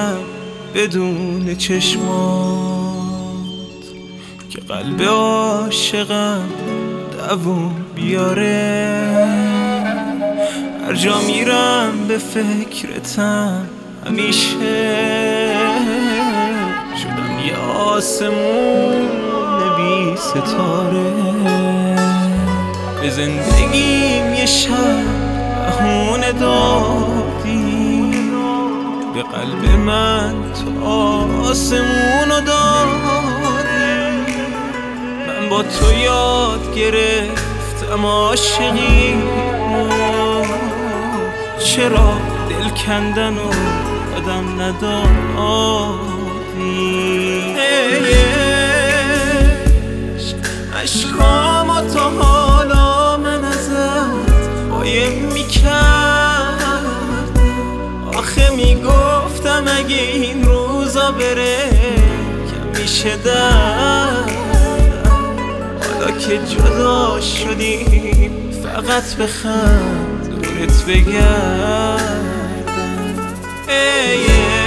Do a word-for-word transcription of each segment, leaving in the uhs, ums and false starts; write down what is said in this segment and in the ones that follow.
میشم بدون چشمات، که قلب عاشقم دووم بیاره. هر جا میرم به فکرتم همیشه، شدم یه آسمون بی ستاره. به زندگیم یه شب بهونه دادی، به قلب من تو آسمونو دادی. من با تو یاد گرفتم عاشقی، چرا دل کندن و آدم ندادی؟ عشق عشقامو تا حالا من ازت قایم میکردم. آخه میگفتم اگه این روزا بره کم میشه دردم. حالا که جدا شدیم فقط بخند دورت بگردم. ای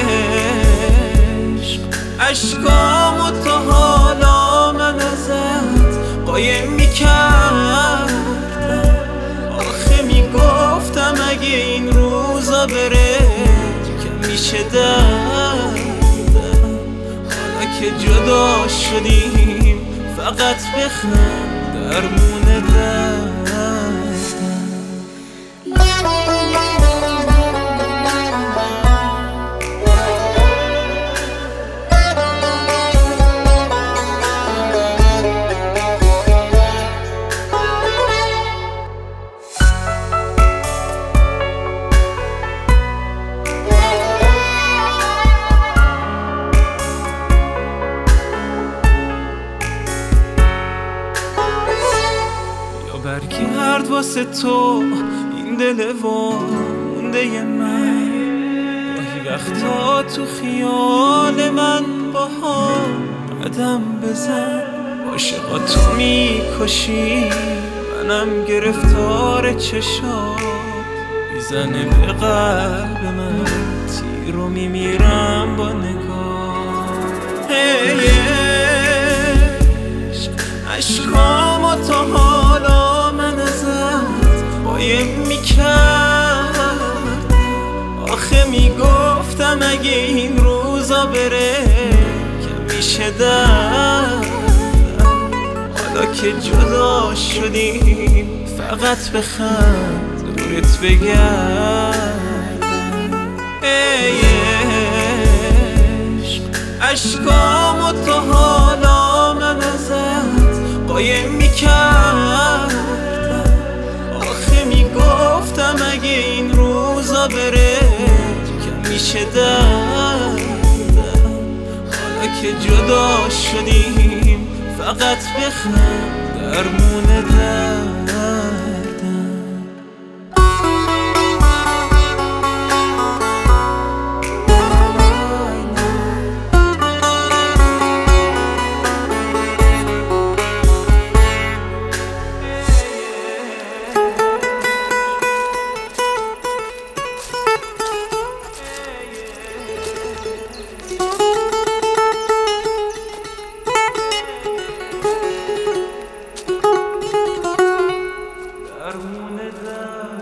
عشق عشقامو تا حالا من ازت قایم میکردم. آخه میگفتم اگه این روزا بره کم میشه دردم. حالا که جدا شدیم فقط بخند درمون دردم. برگرد واسه تو این دل وامونده من. گاهی وقتا تو خیال من با هم قدم بزن. عاشقا تو میکشی منم گرفتار چشات، میزنه به قلب من تیر رو میمیرم با نگاه. hey, عشق عشقامو تا حالا من ازت قایم میکرد. آخه میگفتم اگه این روزا بره کم میشه دردم. حالا که جدا شدیم فقط بخند دورت بگردم. ای عشق عشقامو تا حالا من ازت قایم میکردم. آخه میگفتم اگه این روزا بره کم میشه دردم. حالا که جدا شدیم فقط بخند درمون دردم. درمون دردم.